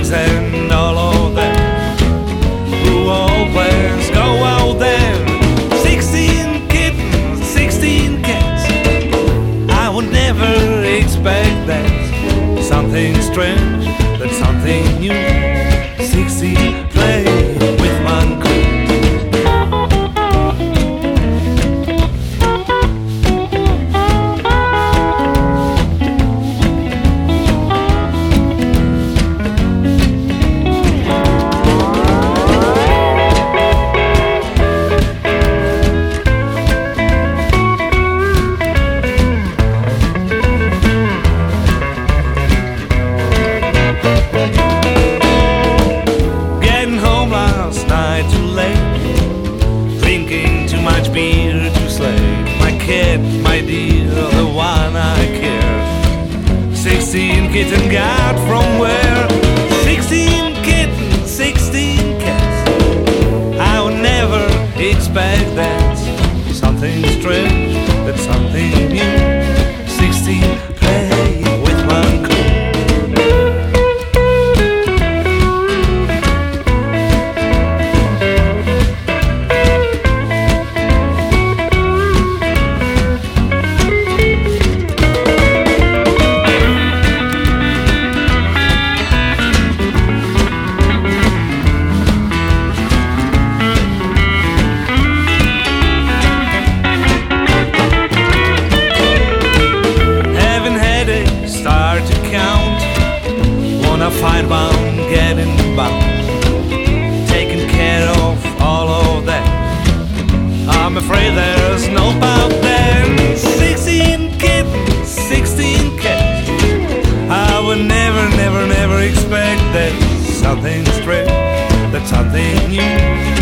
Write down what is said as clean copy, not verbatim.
pigs and all of them who always go out there. 16 kittens, 16 cats. I would never expect that. Something strange, that's something new. 16 play with one cool. Too late, drinking too much beer to slay my cat, my dear, the one I care. 16 kitten got from where? 16 kittens, 16 cats. I would never expect that. Something strange, that's something new. 16 play with one cool. Start to count, wanna fight bound, getting bound, taking care of all of that. I'm afraid there's no about them. 16 kittens, 16 cats. I would never, never, never expect that. Something strange, that's something new.